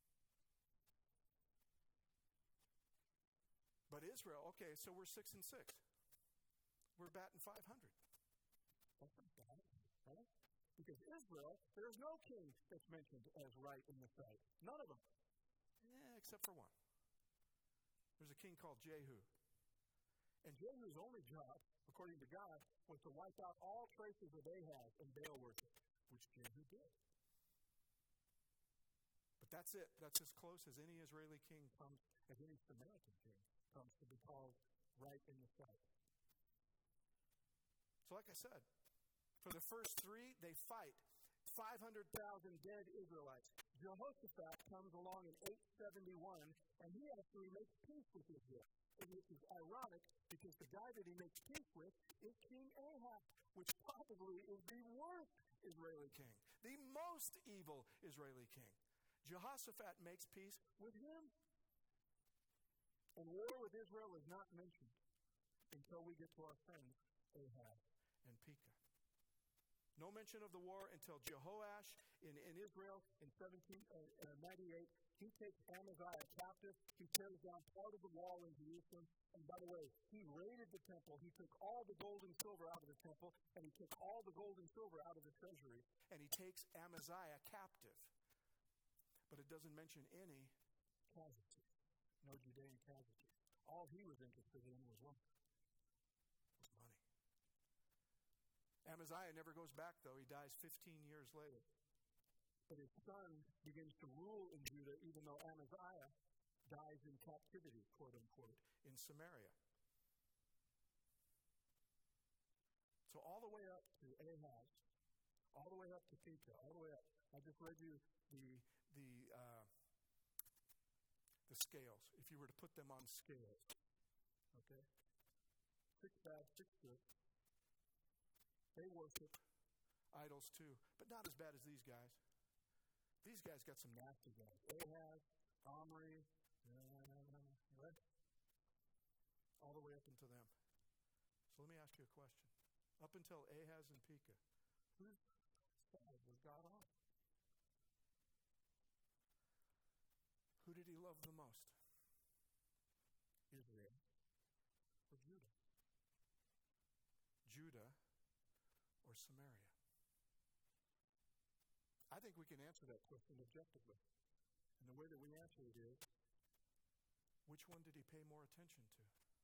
But Israel, okay, so we're 6 and 6. We're batting 500. That's not bad, right? Because Israel, there's no king that's mentioned as right in the sight. None of them. Except for one. There's a king called Jehu. And Jehu's only job, according to God, was to wipe out all traces of Ahaz and Baal worship, which Jehu did. But that's it. That's as close as any Israeli king comes, as any Samaritan king comes to be called right in the sight. So like I said, for the first 3, they fight. 500,000 dead Israelites. Jehoshaphat comes along in 871, and he actually makes peace with Israel. And this is ironic because the guy that he makes peace with is King Ahaz, which probably is the worst Israeli king, the most evil Israeli king. Jehoshaphat makes peace with him. And war with Israel is not mentioned until we get to our friends Ahaz and Pekah. No mention of the war until Jehoash in Israel in 1798. He takes Amaziah captive. He tears down part of the wall in Jerusalem. And by the way, he raided the temple. He took all the gold and silver out of the temple, and he took all the gold and silver out of the treasury, and he takes Amaziah captive. But it doesn't mention any casualties. No Judean casualties. All he was interested in was what? Was money. Amaziah never goes back, though. He dies 15 years later. But his son begins to rule in Judah, even though Amaziah dies in captivity, quote unquote, in Samaria. So all the way up to Ahaz, all the way up to Pekah, all the way up. I just read you the scales, if you were to put them on scales. Okay? 6 bad, 6 good. They worship idols too, but not as bad as these guys. These guys got some nasty guys. Ahaz, Omri, right? All the way up into them. So let me ask you a question. Up until Ahaz and Pekah, whose side was God on? Who did he love the most? Israel or Judah? Judah or Samaria? I think we can answer that question objectively. And the way that we answer it is, which one did he pay more attention to?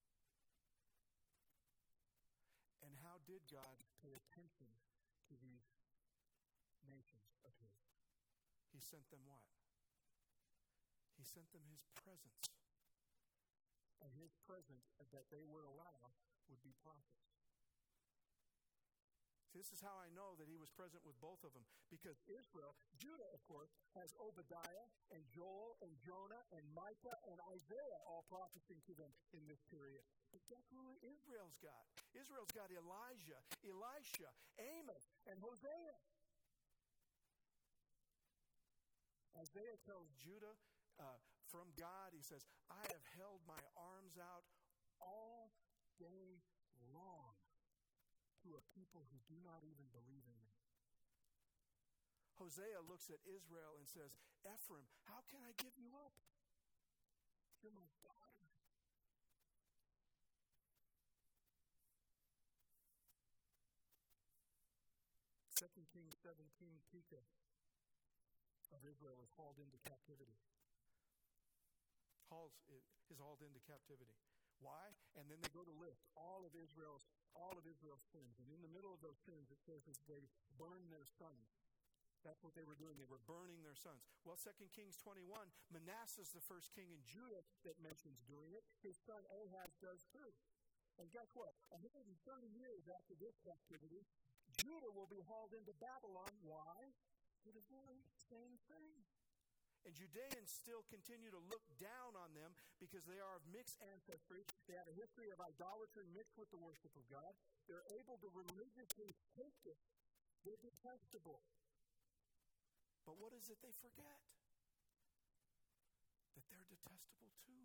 And how did God pay attention to these nations of his? He sent them what? He sent them his presence. And his presence that they would allow would be prophets. See, this is how I know that he was present with both of them. Because Israel, Judah, of course, has Obadiah and Joel and Jonah and Micah and Isaiah all prophesying to them in this period. But guess who Israel's got? Israel's got Elijah, Elisha, Amos, and Hosea. Isaiah tells Judah from God, he says, I have held my arms out all day long to a people who do not even believe in me. Hosea looks at Israel and says, Ephraim, how can I give you up? You're my daughter. 2 Kings 17, Pekah of Israel is hauled into captivity. Is hauled into captivity. Why? And then they go to list all of Israel's sins. And in the middle of those sins, it says that they burn their sons. That's what they were doing. They were burning their sons. Well, 2 Kings 21, Manasseh is the first king in Judah that mentions doing it. His son Ahaz does too. And guess what? 130 years after this captivity, Judah will be hauled into Babylon. Why? For the very same thing. And Judeans still continue to look down on them because they are of mixed ancestry. They have a history of idolatry mixed with the worship of God. They're able to religiously hate it. They're detestable. But what is it they forget? That they're detestable too.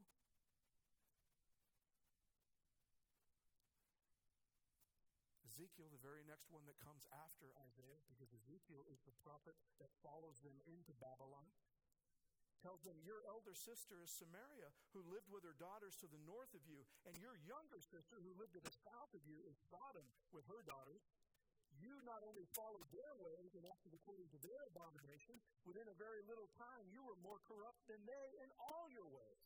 Ezekiel, the very next one that comes after Isaiah, because Ezekiel is the prophet that follows them into Babylon, tells them, your elder sister is Samaria, who lived with her daughters to the north of you, and your younger sister, who lived to the south of you, is Sodom with her daughters. You not only followed their ways and acted according to their abominations, within a very little time you were more corrupt than they in all your ways.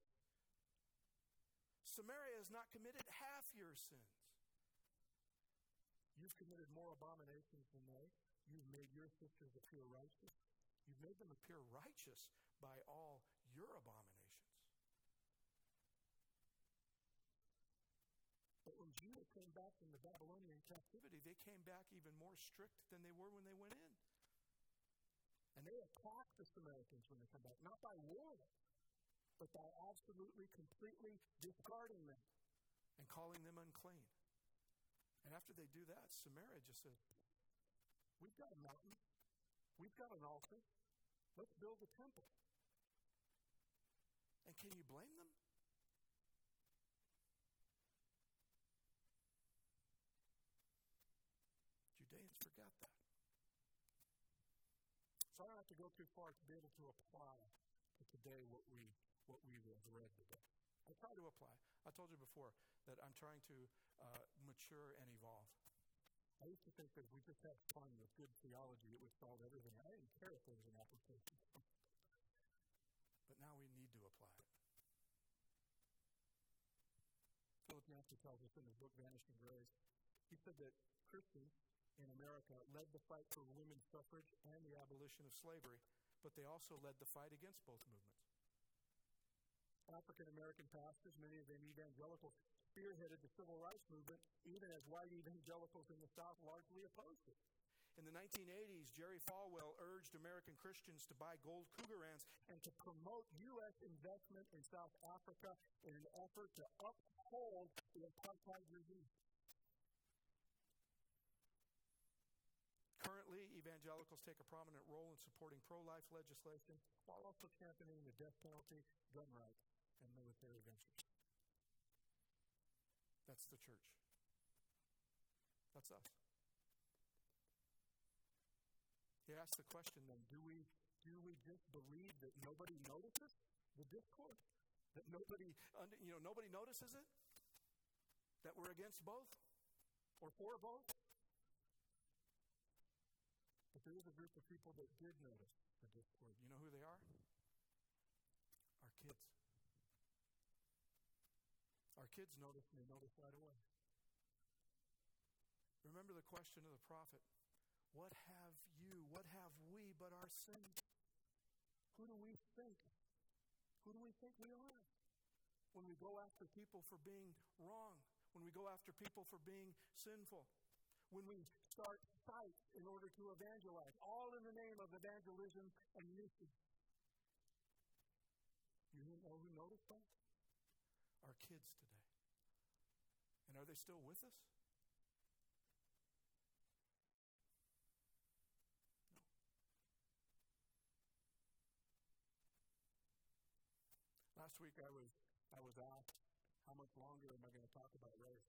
Samaria has not committed half your sins. You've committed more abominations than they. You've made your sisters appear righteous. You've made them appear righteous by all your abominations. But when Judah came back from the Babylonian captivity, they came back even more strict than they were when they went in. And they attack the Samaritans when they come back, not by war, but by absolutely, completely discarding them and calling them unclean. And after they do that, Samaria just says, we've got a mountain. We've got an altar. Let's build a temple. And can you blame them? Judeans forgot that. So I don't have to go too far to be able to apply to today what we have read today. I try to apply. I told you before that I'm trying to mature and evolve. I used to think that if we just had fun with good theology, it would solve everything. I didn't care if there was an application. But now we need to apply it. Philip Yancey tells us in his book, Vanishing Grace, he said that Christians in America led the fight for women's suffrage and the abolition of slavery, but they also led the fight against both movements. African-American pastors, many of them evangelicals, spearheaded the civil rights movement, even as white evangelicals in the South largely opposed it. In the 1980s, Jerry Falwell urged American Christians to buy gold Cougarans and to promote U.S. investment in South Africa in an effort to uphold the apartheid regime. Currently, evangelicals take a prominent role in supporting pro-life legislation while also championing the death penalty, gun rights, and military ventures. That's the church. That's us. He asked the question then, do we just believe that nobody notices the discord? That nobody notices it? That we're against both? Or for both? But there is a group of people that did notice the discord. You know who they are? Our kids. Our kids notice, and they notice right away. Remember the question of the prophet. What have we but our sin? Who do we think? Who do we think we are? When we go after people for being wrong, when we go after people for being sinful, when we start fights in order to evangelize, all in the name of evangelism and mission. You know who noticed that? Our kids today. And are they still with us? Last week I was asked, how much longer am I going to talk about race?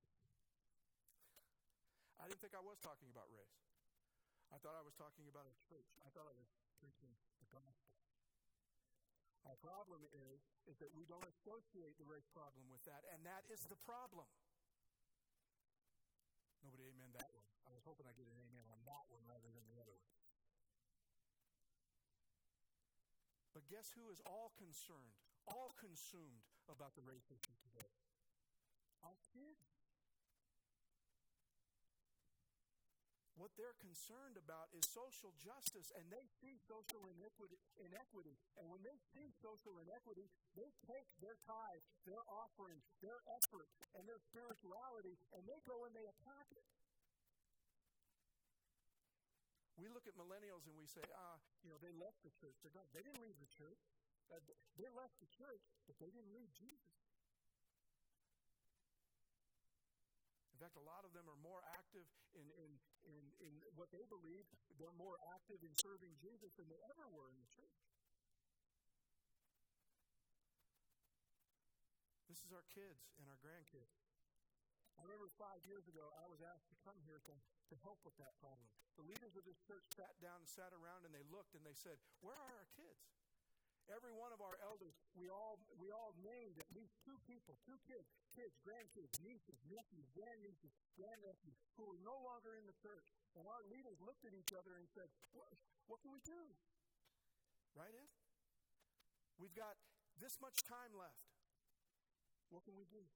I didn't think I was talking about race. I thought I was talking about a church. I thought I was preaching the gospel. Our problem is that we don't associate the race problem with that, and that is the problem. Nobody amen that one. I was hoping I'd get an amen on that one rather But guess who is all concerned, all consumed about the race issue today? Our kids. What they're concerned about is social justice, and they see social inequity. And when they see social inequity, they take their tithe, their offering, their effort, and their spirituality, and they go and they attack it. We look at millennials and we say, they left the church. They're gone. They didn't leave the church. They left the church, but they didn't leave Jesus. In fact, a lot of them are more active in what they believe. They're more active in serving Jesus than they ever were in the church. This is our kids and our grandkids. I remember 5 years ago, I was asked to come here to help with that problem. The leaders of this church sat down and sat around and they looked and they said, where are our kids? Every one of our elders, we all named at least 2 people, 2 kids, grandkids, nieces, nephews, grandnieces, grandnephews, who were no longer in the church. And our leaders looked at each other and said, what can we do? Right, Ed? We've got this much time left. What can we do?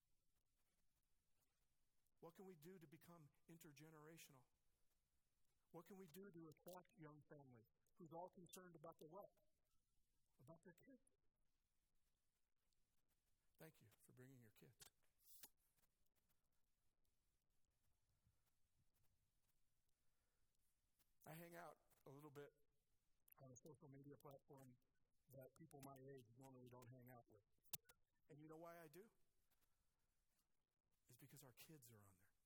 What can we do to become intergenerational? What can we do to attract young families who's all concerned about the what? About their kids. Thank you for bringing your kids. I hang out a little bit on a social media platform that people my age normally don't hang out with. And you know why I do? It's because our kids are on there.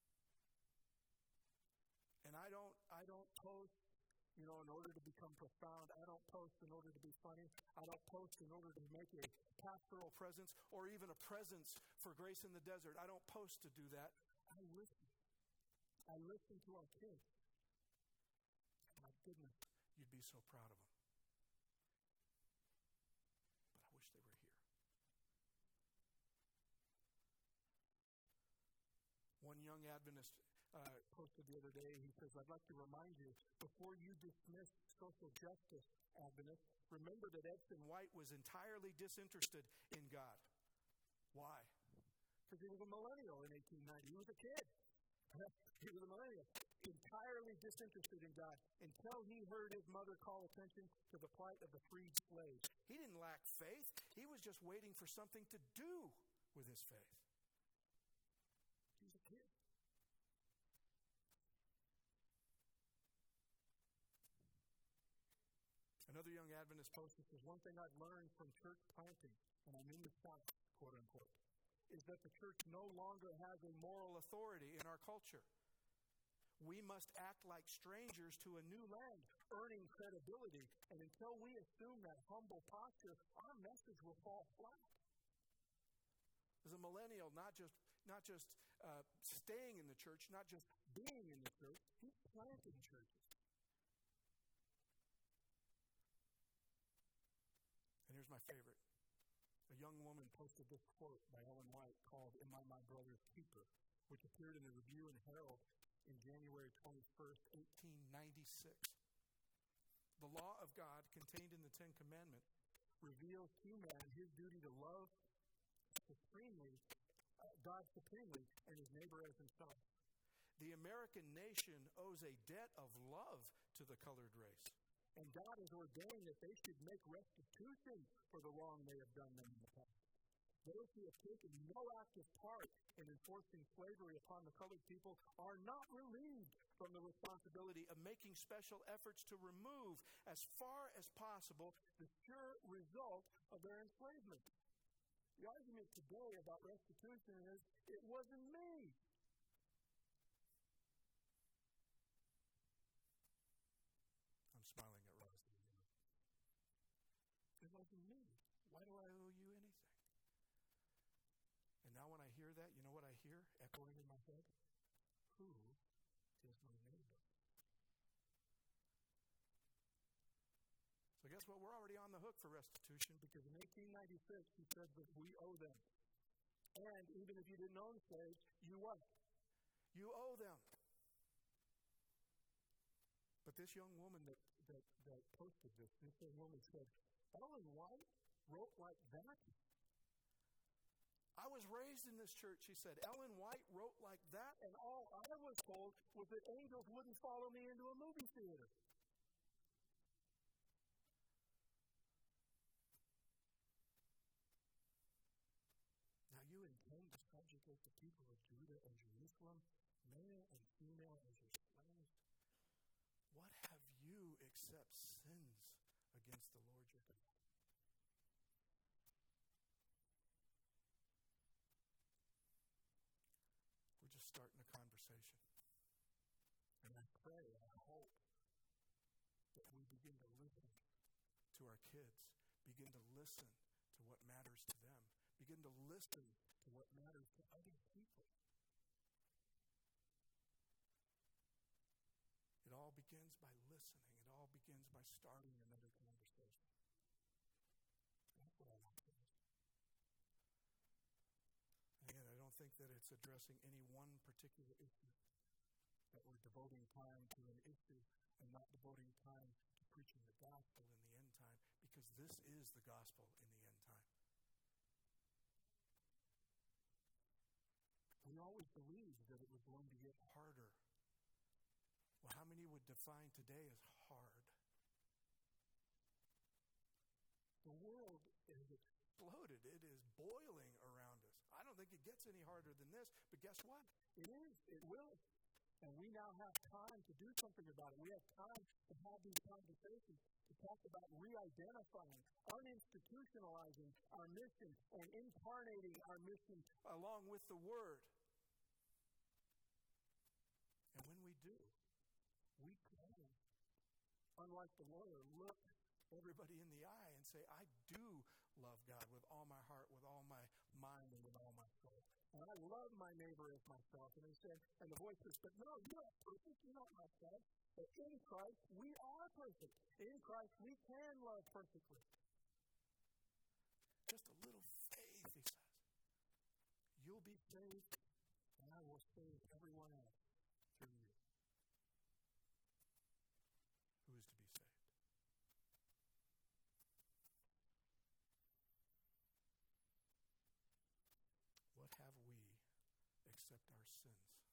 And I don't post in order to become profound. I don't post in order to be funny. I don't post in order to make a pastoral presence or even a presence for Grace in the Desert. I don't post to do that. I listen. I listen to our kids. My goodness, you'd be so proud of them. But I wish they were here. One young Adventist posted the other day, he says, I'd like to remind you, before you dismiss social justice, Adventists, remember that Edson White was entirely disinterested in God. Why? Because he was a millennial in 1890. He was a kid. He was a millennial. Entirely disinterested in God until he heard his mother call attention to the plight of the freed slaves. He didn't lack faith. He was just waiting for something to do with his faith. He was a kid. Another young Adventist posted says, one thing I've learned from church planting, and I'm in the South, quote unquote, is that the church no longer has a moral authority in our culture. We must act like strangers to a new land, earning credibility, and until we assume that humble posture, our message will fall flat. As a millennial, not just staying in the church, not just being in the church, he's planting churches. And here's my favorite. A young woman posted this quote by Ellen White called Am I My Brother's Keeper, which appeared in the Review and Herald in January 21st, 1896. The law of God contained in the Ten Commandments reveals to man his duty to love God supremely and his neighbor as himself. The American nation owes a debt of love to the colored race. And God has ordained that they should make restitution for the wrong they have done them in the past. Those who have taken no active part in enforcing slavery upon the colored people are not relieved from the responsibility of making special efforts to remove, as far as possible, the sure result of their enslavement. The argument today about restitution is, it wasn't me. I'm smiling at Rosie. It wasn't me. Why do I owe you anything? And now when I hear that, you know what I hear echoing in my head? Who is my neighbor? So guess what? We're already on the hook for restitution because in 1896 he said that we owe them. And even if you didn't own slaves, you what? You owe them. But this young woman that posted this young woman said, Ellen White wrote like that? I was raised in this church, she said. Ellen White wrote like that, and all I was told was that angels wouldn't follow me into a movie theater. Now you intend to subjugate the people of Judah and Jerusalem, male and female, as your slaves. What have you except sins against the Lord your God? We're just starting a conversation. And I pray and I hope that we begin to listen to our kids, begin to listen to what matters to them, begin to listen to what matters to other people. It all begins by listening. It all begins by starting another conversation. That's what I want to do. Again, I don't think that it's addressing any one particular issue, that we're devoting time to an issue and not devoting time to preaching the gospel in the end time, because this is the gospel in the end time. We always believed that it was going to get harder. Well, how many would define today as hard? The world is exploded. It is boiling around us. I don't think it gets any harder than this, but guess what? It is. It will. And we now have time to do something about it. We have time to have these conversations, to talk about re-identifying, uninstitutionalizing our mission, and incarnating our mission along with the Word. And when we do, we can, unlike the lawyer, look everybody in the eye and say, I do love God with all my heart, with all my mind, and with all my soul. And I love my neighbor as myself. And they say, and the voice says, but no, you're not perfect. You're not myself. But in Christ, we are perfect. In Christ, we can love perfectly. Just a little faith, he says. You'll be saved, and I will save everyone else through you. Who is to be saved? What have we except our sins?